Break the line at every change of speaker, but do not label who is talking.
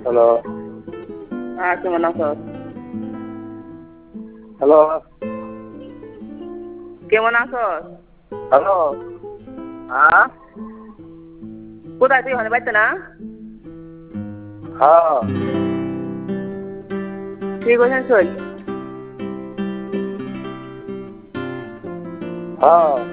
Hello,
কেমন আছো?
Hello,
কেমন আছো?
হ্যালো,
হ্যাঁ, কোথায় তুই ওখানে বাড়িতে না?
হ্যাঁ,
কি করছেন শোন?
হ্যাঁ।